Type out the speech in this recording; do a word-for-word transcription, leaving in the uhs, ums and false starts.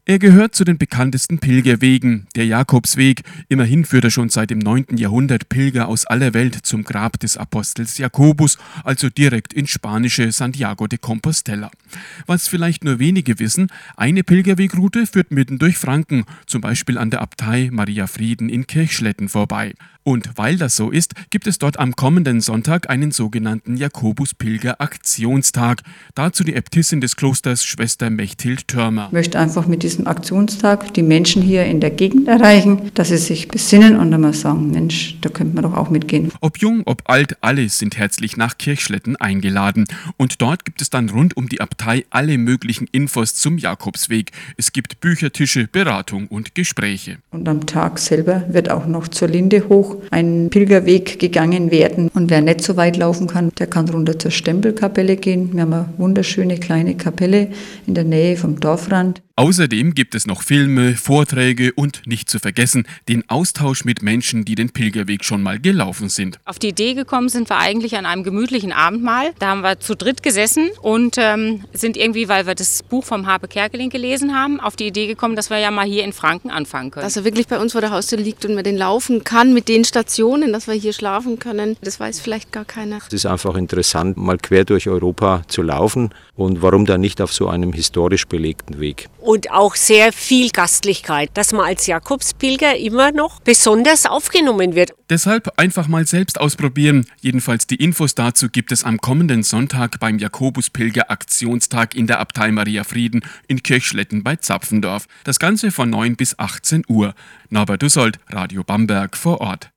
Er gehört zu den bekanntesten Pilgerwegen, der Jakobsweg. Immerhin führt er schon seit dem neunten Jahrhundert Pilger aus aller Welt zum Grab des Apostels Jakobus, also direkt ins spanische Santiago de Compostela. Was vielleicht nur wenige wissen, eine Pilgerwegroute führt mitten durch Franken, zum Beispiel an der Abtei Maria Frieden in Kirchschletten vorbei. Und weil das so ist, gibt es dort am kommenden Sonntag einen sogenannten Jakobus-Pilger-Aktionstag. Dazu die Äbtissin des Klosters, Schwester Mechthild Thörmer. Ich möchte einfach mit diesem Aktionstag die Menschen hier in der Gegend erreichen, dass sie sich besinnen und einmal sagen, Mensch, da könnte man doch auch mitgehen. Ob jung, ob alt, alle sind herzlich nach Kirchschletten eingeladen. Und dort gibt es dann rund um die Abtei alle möglichen Infos zum Jakobsweg. Es gibt Büchertische, Beratung und Gespräche. Und am Tag selber wird auch noch zur Linde hoch ein Pilgerweg gegangen werden. Und wer nicht so weit laufen kann, der kann runter zur Stempelkapelle gehen. Wir haben eine wunderschöne kleine Kapelle in der Nähe vom Dorfrand. Außerdem gibt es noch Filme, Vorträge und nicht zu vergessen den Austausch mit Menschen, die den Pilgerweg schon mal gelaufen sind. Auf die Idee gekommen sind wir eigentlich an einem gemütlichen Abendmahl. Da haben wir zu dritt gesessen und ähm, sind irgendwie, weil wir das Buch vom Harpe Kerkeling gelesen haben, auf die Idee gekommen, dass wir ja mal hier in Franken anfangen können. Dass er wirklich bei uns vor der Haustür liegt und man den laufen kann mit den Stationen, dass wir hier schlafen können, das weiß vielleicht gar keiner. Es ist einfach interessant, mal quer durch Europa zu laufen und warum dann nicht auf so einem historisch belegten Weg. Und auch sehr viel Gastlichkeit, dass man als Jakobspilger immer noch besonders aufgenommen wird. Deshalb einfach mal selbst ausprobieren. Jedenfalls die Infos dazu gibt es am kommenden Sonntag beim Jakobus-Pilger-Aktionstag in der Abtei Maria Frieden in Kirchschletten bei Zapfendorf. Das Ganze von neun bis achtzehn Uhr. Norbert Dussold, Radio Bamberg vor Ort.